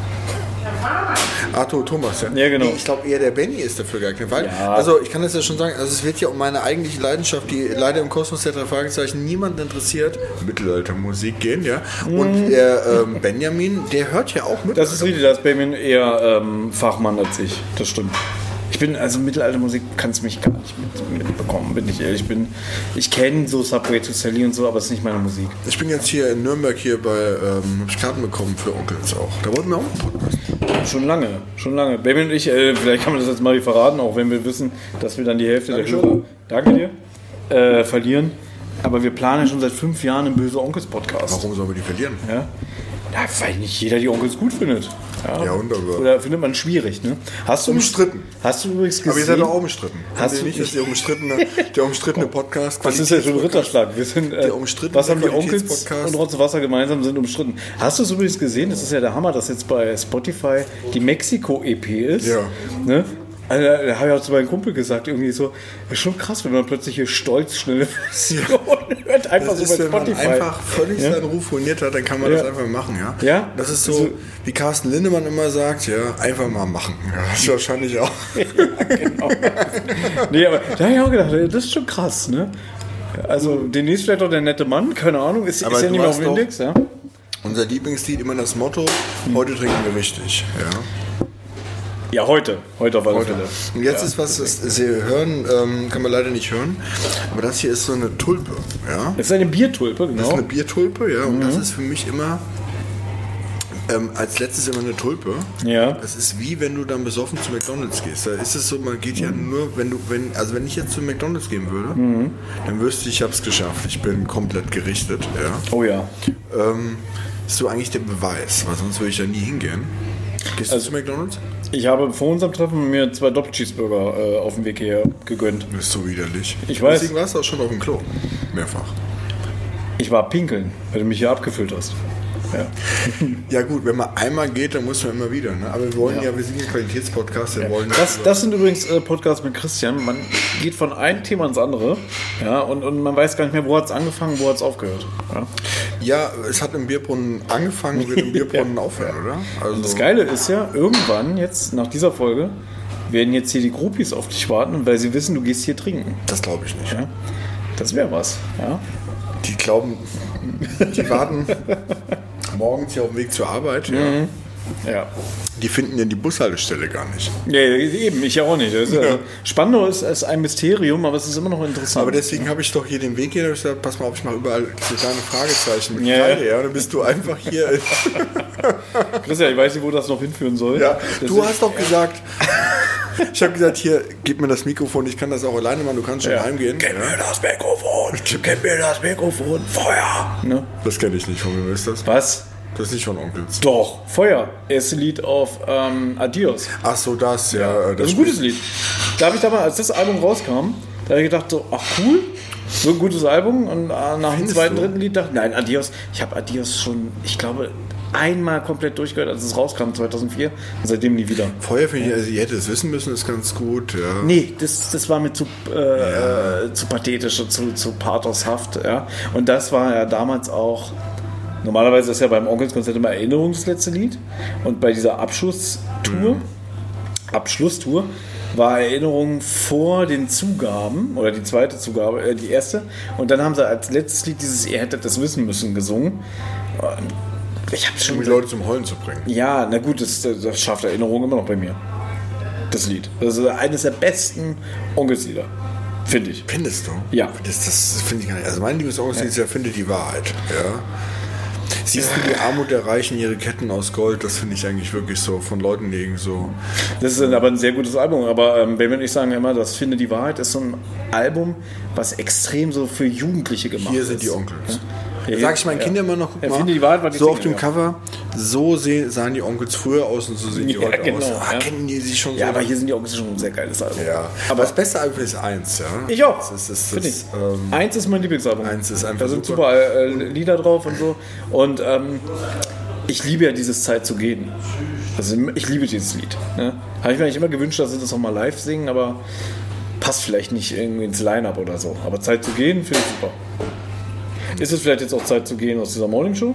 Arthur Thomas, ja? Ja, genau. Nee, ich glaube eher der Benny ist dafür geeignet, weil, ja. also ich kann das ja schon sagen, also es wird ja um meine eigentliche Leidenschaft, die leider im Kosmos der drei Fragezeichen niemanden interessiert, Mittelaltermusik gehen, ja. Mhm. Und der ähm, Benjamin, der hört ja auch mit. Das ist richtig, das Benjamin eher ähm, Fachmann als ich, das stimmt. Ich bin, also Mittelaltermusik kannst du mich gar nicht mit, mitbekommen, bin ich ehrlich. Ich, bin, ich kenne so Subway to Sally und so, aber es ist nicht meine Musik. Ich bin jetzt hier in Nürnberg hier bei, ähm, hab ich Karten bekommen für Onkels auch. Da wollten wir auch einen Podcast. Schon lange, schon lange. Baby und ich, äh, vielleicht kann man das jetzt mal verraten, auch wenn wir wissen, dass wir dann die Hälfte Dankeschön. der Hörer, danke dir, äh, verlieren. Aber wir planen schon seit fünf Jahren einen Böse Onkels Podcast. Warum sollen wir die verlieren? Ja. Ja, weil nicht jeder die Onkels gut findet. Ja, Ja, wunderbar. Oder findet man schwierig, ne? Hast du Umstritten. Hast du übrigens gesehen? Aber ihr seid doch auch umstritten. Hast Hast du- du nicht, dass der umstrittene, der umstrittene Podcast... Das ist ja schon ein Ritterschlag. Wir sind, äh, Der umstrittene was haben die Onkels Qualitätspodcast. und Rotz Wasser gemeinsam sind umstritten. Hast du es übrigens gesehen? Das ist ja der Hammer, dass jetzt bei Spotify die Mexiko-E P ist. Ja. Ne? Also, da habe ich auch zu meinem Kumpel gesagt, irgendwie so, ist schon krass, wenn man plötzlich hier stolz schnelle Version hört, einfach Das so ist, bei wenn man Spotify. einfach völlig Ja. seinen Ruf ruiniert hat, dann kann man Ja. das einfach machen, ja? Ja. Das ist so, Also- wie Carsten Lindemann immer sagt, ja, einfach mal machen. Ja, das ist wahrscheinlich auch. Genau. Nee, aber da habe ich auch gedacht, das ist schon krass, ne? Also demnächst vielleicht auch der nette Mann, keine Ahnung, ist, Aber ist ja du nicht mehr auf hast dem doch- Index, ja? Unser Lieblingslied immer das Motto, heute trinken wir richtig, ja? Ja, heute. Heute auf alle Heute. Fälle. Und jetzt Ja. ist was, das Sie hören, ähm, kann man leider nicht hören, aber das hier ist so eine Tulpe, ja? Das ist eine Biertulpe, genau. Das ist eine Biertulpe, ja, und das ist für mich immer ähm, als letztes immer eine Tulpe. Ja. Das ist wie wenn du dann besoffen zu McDonalds gehst. Da ist es so, man geht ja nur, wenn du, wenn, also wenn ich jetzt zu McDonalds gehen würde, dann wüsste ich, ich habe es geschafft. Ich bin komplett gerichtet, ja. Oh ja. Ähm, ist so eigentlich der Beweis, weil sonst würde ich ja nie hingehen. Gehst Also- du zu McDonalds? Ich habe vor unserem Treffen mir zwei Doppel-Cheeseburger äh, auf dem Weg hierher gegönnt. Das ist so widerlich. Ich weiß. Deswegen warst du auch schon auf dem Klo. Mehrfach. Ich war pinkeln, weil du mich hier abgefüllt hast. Ja. Ja gut, wenn man einmal geht, dann muss man immer wieder. Ne? Aber wir wollen ja, Ja. wir sind ein Qualitätspodcast, wir wollen Das, das sind übrigens äh, Podcasts mit Christian. Man geht von einem Thema ins andere, ja, und, und man weiß gar nicht mehr, wo hat es angefangen, wo hat es aufgehört. Ja. Ja, es hat im Bierbrunnen angefangen, wird im Bierbrunnen aufhören, oder? Also, Das Geile ist ja, irgendwann jetzt nach dieser Folge werden jetzt hier die Groupies auf dich warten, weil sie wissen, du gehst hier trinken. das glaube ich nicht. Ja. Das wäre was. Ja. Die glauben, die warten morgens ja auf dem Weg zur Arbeit. Ja. Ja. Die finden ja die Bushaltestelle gar nicht. Ja, eben, ich ja auch nicht. Das ist, also, Spandau ist, ist ein Mysterium, aber es ist immer noch interessant. Aber deswegen habe ich doch hier den Weg hier, da hab ich gesagt, pass mal auf, ich mache überall so kleine Fragezeichen mit Ja. Kreide, ja. Und dann bist du einfach hier. Christian, ich weiß nicht, wo das noch hinführen soll. Ja, Das du ist- hast doch gesagt, ich habe gesagt, hier, gib mir das Mikrofon, ich kann das auch alleine machen, du kannst schon Ja. heimgehen. Gib mir das Mikrofon, gib mir das Mikrofon, Feuer. Ne? Das kenne ich nicht, von wem ist das? Was? Das ist nicht von Onkels. Doch, Feuer. Erste Lied auf ähm, Adios. Ach so, das, ja. Das ist ein gutes Lied. Da habe ich damals, als das Album rauskam, da habe ich gedacht, so, ach cool, so ein gutes Album. Und äh, nach dem Findest zweiten, du? dritten Lied dachte ich, nein, Adios. Ich habe Adios schon, ich glaube, einmal komplett durchgehört, als es rauskam, zweitausendvier. Und seitdem nie wieder. Feuer finde ich, also ihr hättet es wissen müssen, ist ganz gut, ja. Nee, das, das war mir zu, äh, äh, zu pathetisch und zu, zu pathoshaft. Ja. Und das war ja damals auch. Normalerweise ist ja beim Onkelskonzert immer Erinnerung das letzte Lied. Und bei dieser Abschlusstour, Mhm. Abschlusstour, war Erinnerung vor den Zugaben, oder die zweite Zugabe, äh, die erste. Und dann haben sie als letztes Lied dieses Ihr hättet das wissen müssen gesungen. Und ich habe schon Um die Leute zum Heulen zu bringen. ja, na gut, das, das schafft Erinnerung immer noch bei mir. Das Lied. Das ist eines der besten Onkelslieder, finde ich. Findest du? Ja. Das, das finde ich gar nicht. Also mein Lieblingsonkelslied ist ja Finde die Wahrheit, ja. Siehst du die Armut der Reichen, ihre Ketten aus Gold, das finde ich eigentlich wirklich so von Leuten, die irgendwie so. Das ist aber ein sehr gutes Album. Aber ähm, Ben und ich sagen immer, das Finde die Wahrheit ist so ein Album, was extrem so für Jugendliche gemacht Hier ist. sind die Onkels. Ja, Da sag ich meinen ja. Kindern immer noch, guck Ja, mal, Finde die Wahrheit war die so auf Single, dem ja. Cover, so seh, sahen die Onkels früher aus und so sehen die Ja, heute genau, aus. Ah, ja. kennen die sich schon so? Ja, aber hier sind die Onkels schon ein sehr geiles Album. Ja. Aber Aber das beste Album ist eins, ja. ich auch. Das ist, das, Finde das, ich. ähm, Eins ist mein Lieblingsalbum. Eins ist einfach Da sind super. super äh, Lieder drauf und so. Und ähm, ich liebe ja dieses Zeit zu gehen. Also ich liebe dieses Lied. Ne? Habe ich mir eigentlich immer gewünscht, dass sie das auch mal live singen, aber passt vielleicht nicht irgendwie ins Line-Up oder so. Aber Zeit zu gehen finde ich super. Ist es vielleicht jetzt auch Zeit zu gehen aus dieser Morningshow?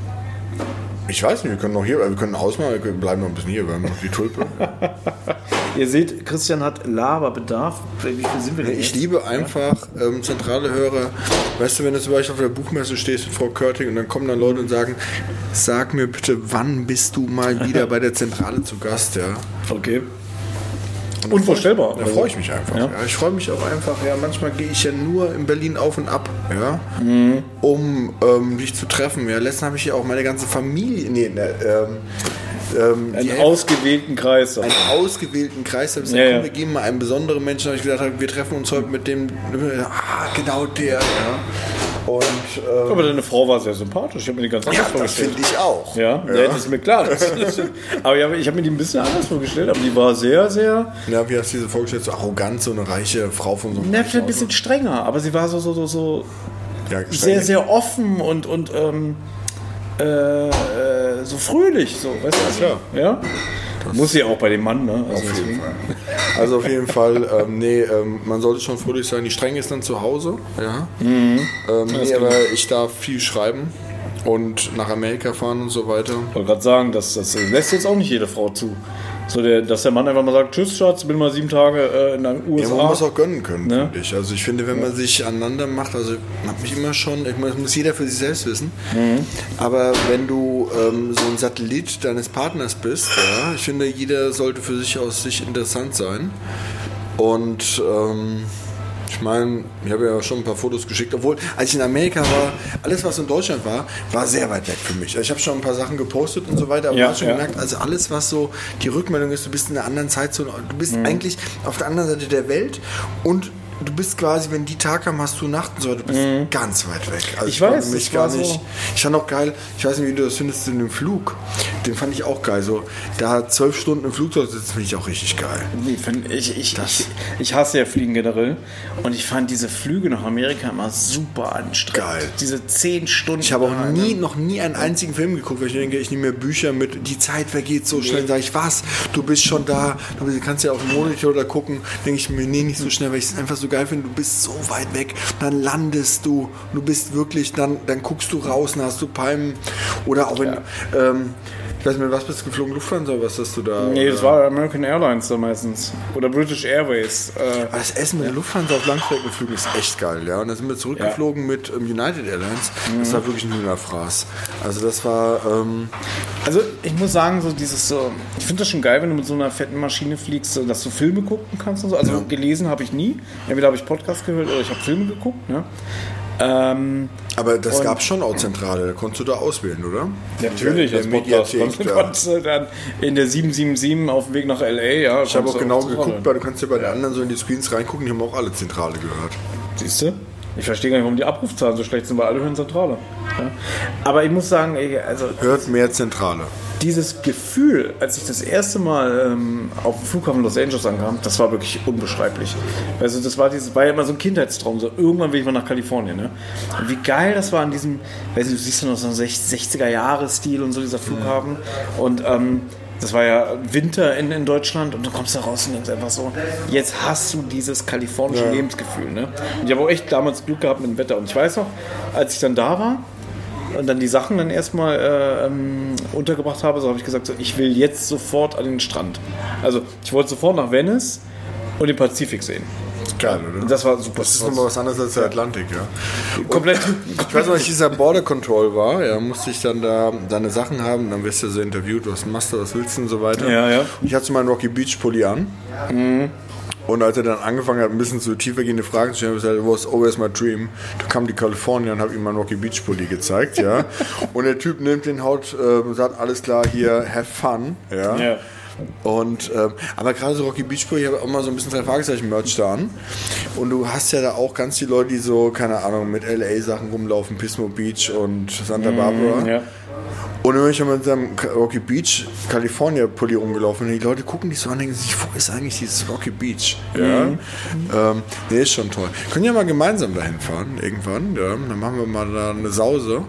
ich weiß nicht, wir können noch hier, wir können ausmachen, wir können- bleiben noch ein bisschen hier, wir haben noch die Tulpe. Ihr seht, Christian hat Laberbedarf. Wie viel sind wir denn Ich jetzt? liebe einfach ähm, zentrale Hörer. Weißt du, wenn du zum Beispiel auf der Buchmesse stehst mit Frau Körting und dann kommen dann Leute und sagen, sag mir bitte, wann bist du mal wieder bei der Zentrale zu Gast, ja? Okay. Unvorstellbar. Da freue ich mich einfach. Ja. Ja. Ich freue mich auch einfach. Ja, manchmal gehe ich ja nur in Berlin auf und ab, ja, um ähm, dich zu treffen. Ja, letztens habe ich ja auch meine ganze Familie, nee, ne, ähm, ähm, die Einen Hälfte- ausgewählten Kreis. einen ausgewählten Kreis. Da habe ich gesagt, Ja, komm, ja. wir geben mal einen besonderen Menschen. Da habe ich gesagt, wir treffen uns heute mit dem, ah, genau der, ja. Und, ähm, Aber deine Frau war sehr sympathisch. Ich habe mir die ganz anders ja, das vorgestellt. finde ich auch. Ja, ja. ja, das ist mir klar. Das ist, aber ja, ich habe mir die ein bisschen anders vorgestellt, aber die war sehr, sehr... Ja, wie hast du diese vorgestellt? So arrogant, so eine reiche Frau von so einem... Ne, ein bisschen strenger, aber sie war so, so, so, so ja, sehr, sehr offen und, und ähm, äh, äh, so fröhlich. So, weißt du? Klar. Ja? Muss sie auch bei dem Mann, ne? Also auf jeden Fall. Also auf jeden Fall, ähm, nee, ähm, man sollte schon fröhlich sein. Die Strenge ist dann zu Hause, ja. Mhm. Ähm, nee, aber ich darf viel schreiben und nach Amerika fahren und so weiter. Ich wollte gerade sagen, das, das lässt jetzt auch nicht jede Frau zu. So der, dass der Mann einfach mal sagt, tschüss Schatz, bin mal sieben Tage äh, in den U S A. Ja, man muss auch gönnen können, ne? finde ich. Also ich finde, wenn man sich aneinander macht, also man hat mich immer schon, ich meine, das muss jeder für sich selbst wissen, mhm. aber wenn du ähm, so ein Satellit deines Partners bist, ja, ich finde, jeder sollte für sich aus sich interessant sein. Und ähm, ich meine, ich habe ja schon ein paar Fotos geschickt, obwohl, als ich in Amerika war, alles, was in Deutschland war, war sehr weit weg für mich. Also ich habe schon ein paar Sachen gepostet und so weiter, aber ja, du hast schon ja. gemerkt, also alles, was so die Rückmeldung ist, du bist in einer anderen Zeitzone, du bist mhm. eigentlich auf der anderen Seite der Welt und du bist quasi, wenn die Tag haben, hast du Nacht und so, du bist mhm. ganz weit weg. Also ich, ich weiß, mich das gar war nicht. So. Ich fand auch geil, ich weiß nicht, wie du das findest in dem Flug. Den fand ich auch geil. So, da zwölf Stunden im Flugzeug sitzen, finde ich auch richtig geil. Nee, find, ich, ich, ich, ich hasse ja Fliegen generell und ich fand diese Flüge nach Amerika immer super anstrengend. Geil. Diese zehn Stunden. Ich habe auch nie, noch nie einen einzigen Film geguckt, weil ich denke, ich nehme mir Bücher mit, die Zeit vergeht so schnell. Sag ich, was? Du bist schon da, du kannst ja auf dem Monitor da gucken. Denke ich mir, nee, nicht so schnell, weil ich es einfach so geil finde. Du bist so weit weg, dann landest du, du bist wirklich, dann, dann guckst du raus, dann hast du Palmen oder auch in, ja. ähm, ich weiß nicht mehr, was bist du geflogen, Lufthansa oder was hast du da? Nee, oder? das war American Airlines da meistens oder British Airways. Äh, Aber das Essen mit der Lufthansa auf Langstreckenflügen ist echt geil, ja. Und da sind wir zurückgeflogen ja. mit ähm, United Airlines. Mhm. Das war wirklich ein Hühnerfraß. Also das war... Ähm also ich muss sagen, so dieses so, ich finde das schon geil, wenn du mit so einer fetten Maschine fliegst, so, dass du Filme gucken kannst und so. Also ja. gelesen habe ich nie. Entweder habe ich Podcast gehört oder ich habe Filme geguckt, ne? Ähm, Aber das gab schon auch Zentrale, da konntest du da auswählen, oder? Natürlich, als Podcast. Du konntest du dann in der sieben sieben sieben auf dem Weg nach L A, ja. Ich habe auch genau geguckt, weil du kannst ja bei den anderen so in die Screens reingucken, die haben auch alle Zentrale gehört. Siehst du? Ich verstehe gar nicht, warum die Abrufzahlen so schlecht sind, weil alle hören Zentrale. Ja? Aber ich muss sagen, also... Hört mehr Zentrale. Dieses Gefühl, als ich das erste Mal ähm, auf dem Flughafen Los Angeles ankam, das war wirklich unbeschreiblich. Also das war dieses, war ja immer so ein Kindheitstraum, so irgendwann will ich mal nach Kalifornien, ne? Und wie geil das war an diesem, weißt du, du siehst ja noch so einen sechziger-Jahre-Stil und so, dieser Flughafen. Und ähm, das war ja Winter in, in Deutschland und du kommst da raus und denkst einfach so, jetzt hast du dieses kalifornische ja. Lebensgefühl, ne? Und ich habe auch echt damals Glück gehabt mit dem Wetter. Und ich weiß noch, als ich dann da war, und dann die Sachen dann erstmal äh, ähm, untergebracht habe, so habe ich gesagt, so, ich will jetzt sofort an den Strand. Also ich wollte sofort nach Venice und den Pazifik sehen. Geil, oder? Das war super. Das ist nochmal was anderes als der Atlantik, ja. Komplett. Ich weiß noch, als ich dieser Border Control war, ja, musste ich dann da deine Sachen haben, dann wirst du so interviewt, was machst du, was willst du und so weiter. Ja, ja. Und ich hatte so meinen Rocky Beach Pulli an. Mhm. Und als er dann angefangen hat, ein bisschen so tiefergehende Fragen zu stellen, habe ich gesagt, it was always my dream to come to California, und habe ihm meinen Rocky Beach Pulli gezeigt, ja. Und der Typ nimmt den Haut äh, und sagt, alles klar, hier, have fun, ja. Yeah. Und, ähm, aber gerade so Rocky Beach Pulli, ich habe auch mal so ein bisschen drei Fragezeichen Merch da an. Und du hast ja da auch ganz viele Leute, die so, keine Ahnung, mit L A-Sachen rumlaufen, Pismo Beach und Santa Barbara. Mm, yeah. Und dann bin ich mit seinem Rocky Beach California Pulli rumgelaufen und die Leute gucken dich so an und denken sich, wo ist eigentlich dieses Rocky Beach? Ja? Mhm. Ähm, nee, ist schon toll. Können ja mal gemeinsam dahin fahren, irgendwann. Ja? Dann machen wir mal da eine Sause.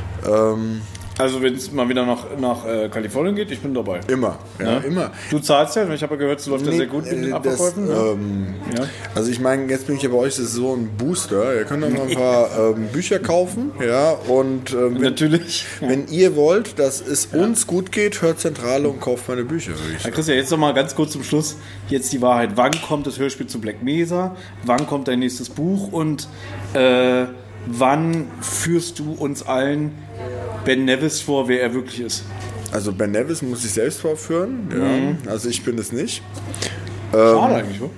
Ähm, Also wenn es mal wieder nach, nach äh, Kalifornien geht, ich bin dabei. Immer, ja, ja. immer. Du zahlst ja, ich habe ja gehört, es läuft ja sehr gut mit den Abverkäufen. Das, ähm, ja. Also ich meine, jetzt bin ich ja bei euch, das ist so ein Booster. Ihr könnt auch noch ein paar ähm, Bücher kaufen, ja, und ähm, wenn, natürlich. Wenn ihr wollt, dass es ja. uns gut geht, hört Zentrale und kauft meine Bücher. Ja, Christian, jetzt noch mal ganz kurz zum Schluss, jetzt die Wahrheit. Wann kommt das Hörspiel zu Black Mesa? Wann kommt dein nächstes Buch? Und äh, wann führst du uns allen Ben Nevis vor, wer er wirklich ist? Also Ben Nevis muss ich selbst vorführen. Ja. Mhm. Also ich bin es nicht. Schade ähm, eigentlich, oder?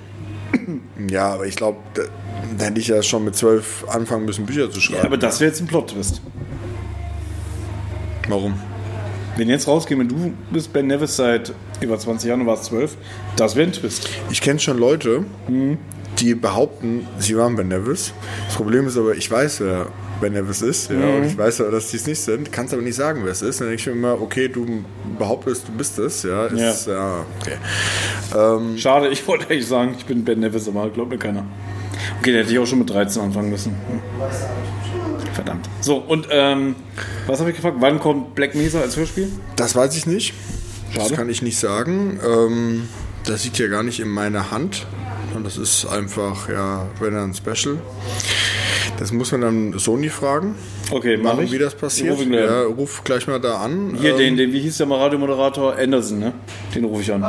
Ja, aber ich glaube, da, da hätte ich ja schon mit zwölf anfangen müssen, Bücher zu schreiben. Ja, aber das wäre jetzt ein Plot-Twist. Warum? Wenn jetzt rausgehen, wenn du bist Ben Nevis seit über zwanzig Jahren und warst zwölf, das wäre ein Twist. Ich kenne schon Leute, mhm. die behaupten, sie waren Ben Nevis. Das Problem ist aber, ich weiß, wer Ben Nevis ist, ja, Mhm. und ich weiß aber, dass die es nicht sind, kannst aber nicht sagen, wer es ist. Dann denke ich mir immer, okay, du behauptest, du bist es, ja, ist, ja. ja okay. Ähm, Schade, ich wollte eigentlich sagen, ich bin Ben Nevis, aber glaubt mir keiner. Okay, der hätte ich auch schon mit dreizehn anfangen müssen. Hm. Verdammt. So, und ähm, was habe ich gefragt? Wann kommt Black Mesa als Hörspiel? Das weiß ich nicht. Schade. Das kann ich nicht sagen. Ähm, das liegt ja gar nicht in meiner Hand. Und das ist einfach, ja, wenn dann ein Special. Das muss man dann Sony fragen. Okay, mach Machen, ich. wie das passiert. Ruf ich gleich Ja, an. ruf gleich mal da an. Hier, Ähm, den, den, wie hieß der mal Radiomoderator? Anderson, ne? Den rufe ich an.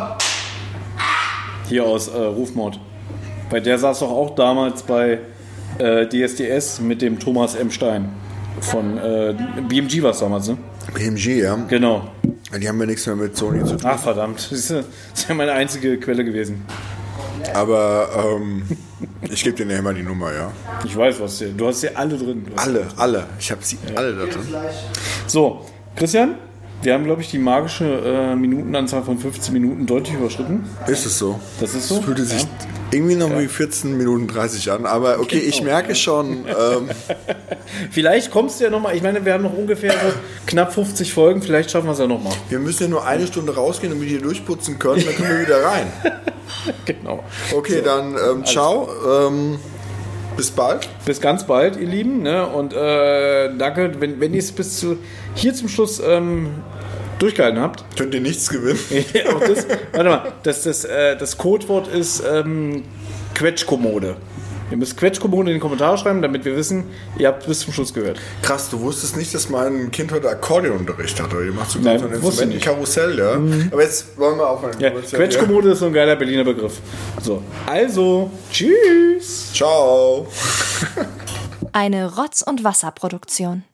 Hier aus äh, Rufmord. Bei der saß doch auch damals bei äh, D S D S mit dem Thomas M. Stein. Von äh, B M G war es damals, ne? B M G, ja. Genau. Die haben ja nichts mehr mit Sony zu tun. Ach, verdammt. Das ist ja, das ist ja meine einzige Quelle gewesen. Aber ähm, ich gebe dir nachher mal die Nummer, ja. Ich weiß, was hier. Du hast sie alle drin. Du hast Alle, alle. Ich habe sie alle da drin. So, Christian, wir haben, glaube ich, die magische äh, Minutenanzahl von fünfzehn Minuten deutlich überschritten. Ist es so? Das ist so? Es fühlte sich irgendwie noch wie vierzehn Minuten dreißig an. Aber okay, ich merke schon, ähm, Vielleicht kommst du ja nochmal, ich meine, wir haben noch ungefähr so knapp fünfzig Folgen, vielleicht schaffen wir es ja nochmal. wir müssen ja nur eine Stunde rausgehen, damit wir hier durchputzen können. Dann können wir wieder rein. Genau. Okay, dann ähm, ciao. Ähm, bis bald. Bis ganz bald, ihr Lieben. Ne? Und äh, danke, wenn, wenn ihr es bis zu hier zum Schluss ähm, durchgehalten habt. Könnt ihr nichts gewinnen. Auch das, warte mal, das, das, äh, das Codewort ist ähm, Quetschkommode. Ihr müsst Quetschkommode in die Kommentare schreiben, damit wir wissen, ihr habt bis zum Schluss gehört. Krass, du wusstest nicht, dass mein Kind heute Akkordeonunterricht hat. Oder ihr macht so Nein, so ein wusste ich nicht. Instrumentenkarussell, ja. Aber jetzt wollen wir aufhören. Ja, Quetschkommode ist so ein geiler Berliner Begriff. So, also, tschüss. Ciao. Eine Rotz- und Wasserproduktion.